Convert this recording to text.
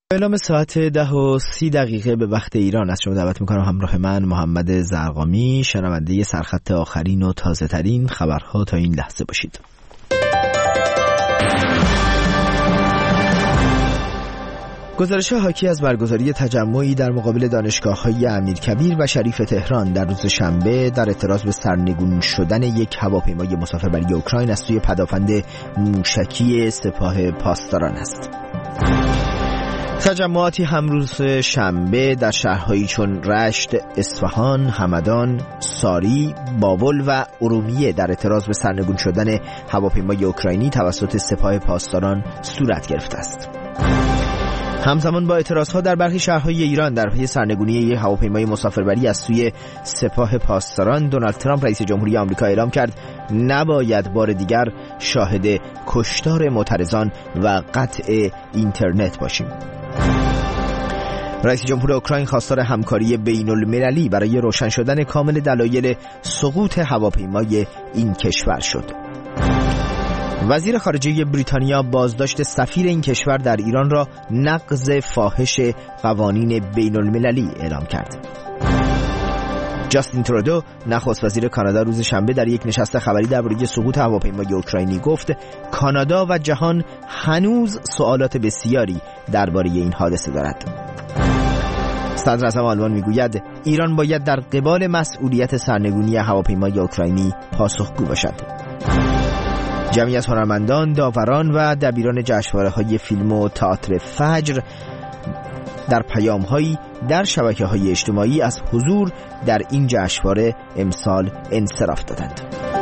اعلام ساعت 10:30 به وقت ایران از شما دعوت میکنم همراه من محمد زرقامی شنونده سرخط آخرین و تازه ترین خبرها تا این لحظه باشید. گزارش حاکی از برگزاری تجمعی در مقابل دانشگاه‌های امیرکبیر و شریف تهران در روز شنبه در اعتراض به سرنگون شدن یک هواپیمای مسافربری اوکراین از سوی پدافند موشکی سپاه پاسداران است. تجمعاتی هم روز شنبه در شهرهایی چون رشت، اصفهان، همدان، ساری، بابل و ارومیه در اعتراض به سرنگون شدن هواپیمای اوکراینی توسط سپاه پاسداران صورت گرفته است. همزمان با اعتراضها در برخی شهرهای ایران در پی سرنگونی یک هواپیمای مسافربری از سوی سپاه پاسداران، دونالد ترامپ رئیس جمهوری آمریکا اعلام کرد نباید بار دیگر شاهد کشتار معترضان و قطع اینترنت باشیم. رئیس جمهور اوکراین خواستار همکاری بین‌المللی برای روشن شدن کامل دلایل سقوط هواپیمای این کشور شد. وزیر خارجه بریتانیا بازداشت سفیر این کشور در ایران را نقض فاحش قوانین بین‌المللی اعلام کرد. جاستین ترودو نخست وزیر کانادا روز شنبه در یک نشست خبری درباره سقوط هواپیمای اوکراینی گفت کانادا و جهان هنوز سوالات بسیاری درباره این حادثه دارد. صدر اعظم آلمان میگوید ایران باید در قبال مسئولیت سرنگونی هواپیمای اوکراینی پاسخگو باشد. جمعی از هنرمندان، داوران و دبیران جشنواره‌های فیلم و تئاتر فجر در پیام‌هایی در شبکه‌های اجتماعی از حضور در این جشنواره امسال انصراف دادند.